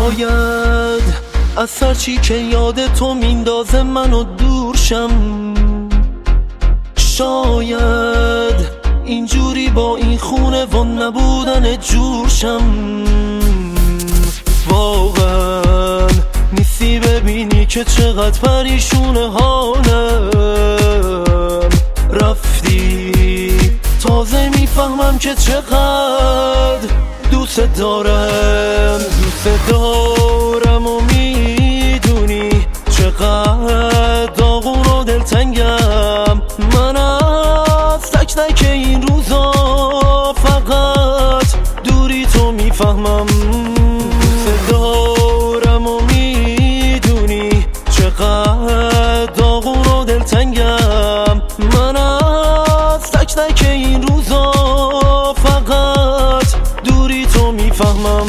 شاید از هرچی که یاد تو میندازه منو دورشم، شاید اینجوری با این خونه و نبودن جورشم. واقعا نیستی ببینی که چقدر پریشونه حالم، رفتی تازه میفهمم که چقدر دوست دارم و میدونی چقدر داغون و دلتنگم. من از تک تک این روزا فقط دوری تو میفهمم. دوست دارم و میدونی چقدر داغون و دلتنگم. من از تک تک این روزا فقط دوری تو میفهمم.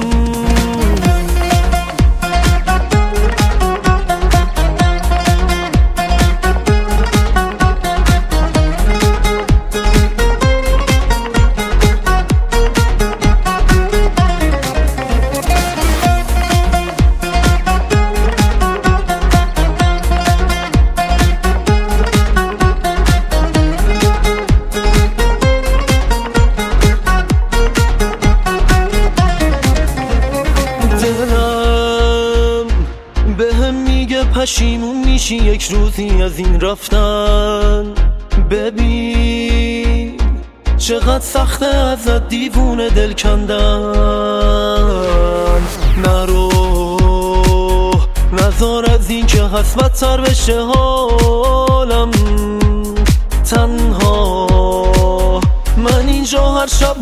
بهم میگه پشیمون میشی یک روزی از این رفتن. ببین چقدر سخته ازت دیوونه دل کندن. نرو نذار از این که هست بدتر بشه حالم. تنها من اینجا هر شب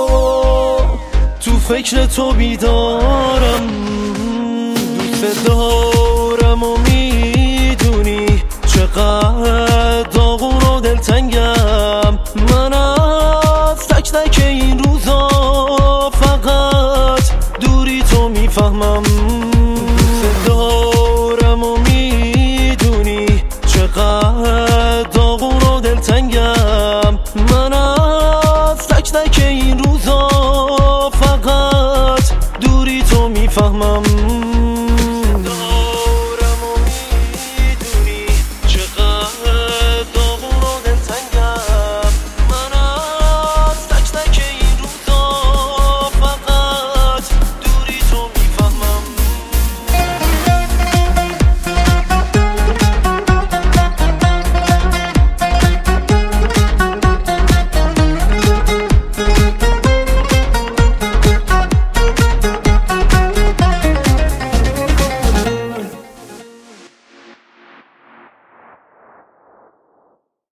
تو فکر تو بیدارم. دوست دارم و میدونی چقدر داغون و دلتنگم. من از تک تک این روزا فقط دوری تو میفهمم. دوست دارم و میدونی چقدر داغون و دلتنگم. من از تک تک این روزا فقط دوری تو میفهمم.